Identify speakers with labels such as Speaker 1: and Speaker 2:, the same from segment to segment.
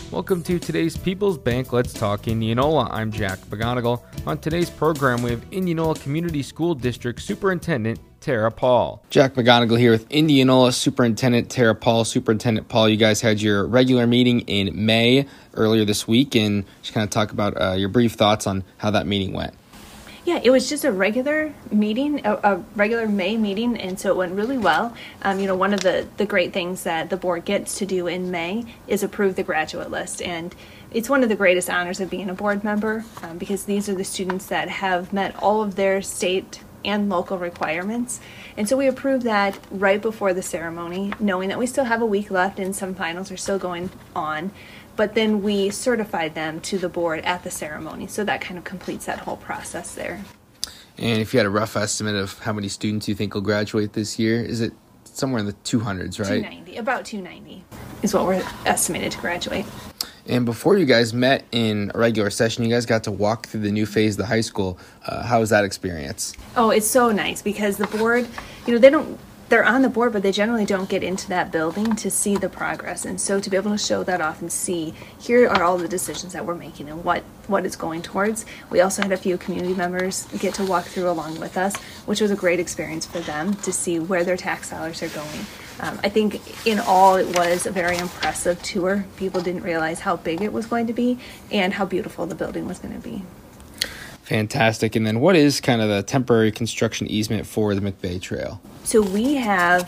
Speaker 1: Welcome to today's People's Bank Let's Talk Indianola. I'm Jack McGonigal. On today's program, we have Indianola Community School District Superintendent Tara Paul. Jack McGonigal here with Indianola Superintendent Tara Paul. Superintendent Paul, you guys had your regular meeting in May earlier this week, and just kind of talk about your brief thoughts on how that meeting went.
Speaker 2: Yeah, it was just a regular meeting, a regular May meeting, and so it went really well. One of the great things that the board gets to do in May is approve the graduate list, and it's one of the greatest honors of being a board member because these are the students that have met all of their state and local requirements. And so we approved that right before the ceremony, knowing that we still have a week left and some finals are still going on. But then we certified them to the board at the ceremony. So that kind of completes that whole process there.
Speaker 1: And if you had a rough estimate of how many students you think will graduate this year, is it somewhere in the 200s, right?
Speaker 2: 290, about 290 is what we're estimated to graduate.
Speaker 1: And before you guys met in a regular session, you guys got to walk through the new phase of the high school. How was that experience?
Speaker 2: Oh, it's so nice because the board, they're on the board, but they generally don't get into that building to see the progress. And so to be able to show that off and see, here are all the decisions that we're making and what it's going towards. We also had a few community members get to walk through along with us, which was a great experience for them to see where their tax dollars are going. I think in all it was a very impressive tour. People didn't realize how big it was going to be and how beautiful the building was going to be.
Speaker 1: Fantastic. And then what is kind of the temporary construction easement for the McVeigh Trail?
Speaker 2: So we have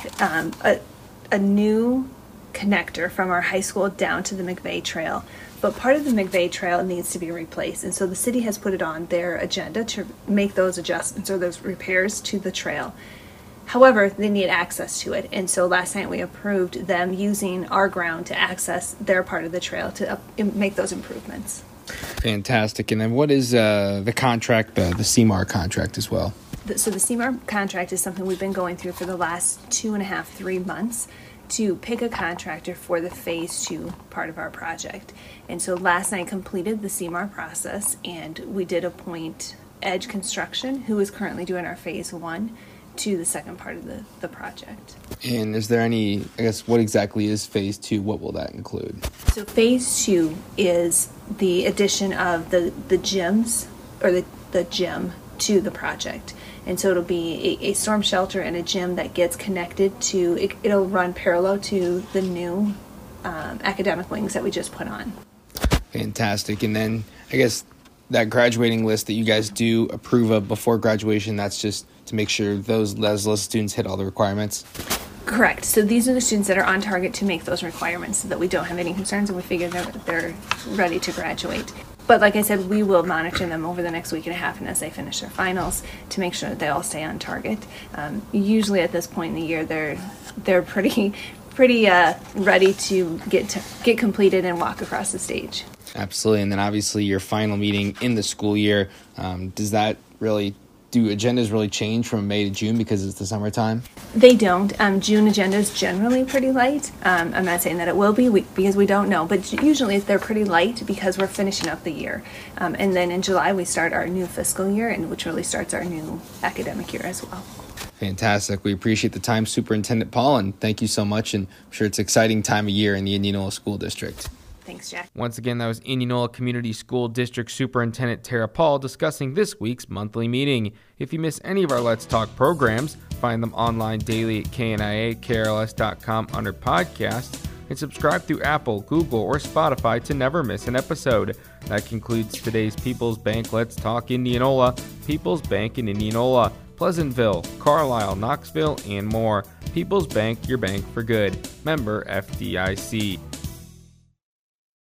Speaker 2: a new connector from our high school down to the McVeigh Trail. But part of the McVeigh Trail needs to be replaced. And so the city has put it on their agenda to make those adjustments or those repairs to the trail. However, they need access to it. And so last night we approved them using our ground to access their part of the trail to make those improvements.
Speaker 1: Fantastic. And then what is the contract, the CMAR contract as well?
Speaker 2: So the CMAR contract is something we've been going through for the last 2.5-3 months to pick a contractor for the phase 2 part of our project. And so last night completed the CMAR process, and we did appoint Edge Construction, who is currently doing our phase 1, to the second part of the project.
Speaker 1: And is there any, what exactly is phase 2? What will that include?
Speaker 2: So phase 2 is the addition of the gyms, or the gym, to the project. And so it'll be a storm shelter and a gym that gets connected to, it'll run parallel to the new academic wings that we just put on.
Speaker 1: Fantastic. And then that graduating list that you guys do approve of before graduation, that's just to make sure those list students hit all the requirements?
Speaker 2: Correct. So these are the students that are on target to make those requirements so that we don't have any concerns and we figure that they're ready to graduate. But like I said, we will monitor them over the next week and a half and as they finish their finals to make sure that they all stay on target. Usually at this point in the year, they're pretty ready to get completed and walk across the stage. Absolutely.
Speaker 1: And then obviously your final meeting in the school year, do agendas really change from May to June because it's the summertime?
Speaker 2: They don't. June agenda is generally pretty light. I'm not saying that it will be because we don't know, but usually they're pretty light because we're finishing up the year. And then in July we start our new fiscal year, which really starts our new academic year as well.
Speaker 1: Fantastic. We appreciate the time, Superintendent Paul, and thank you so much. And I'm sure it's an exciting time of year in the Indianola School District.
Speaker 2: Thanks, Jack.
Speaker 1: Once again, that was Indianola Community School District Superintendent Tara Paul discussing this week's monthly meeting. If you miss any of our Let's Talk programs, find them online daily at kniakrls.com under podcasts, and subscribe through Apple, Google, or Spotify to never miss an episode. That concludes today's People's Bank Let's Talk Indianola, People's Bank in Indianola, Pleasantville, Carlisle, Knoxville, and more. People's Bank, your bank for good. Member FDIC.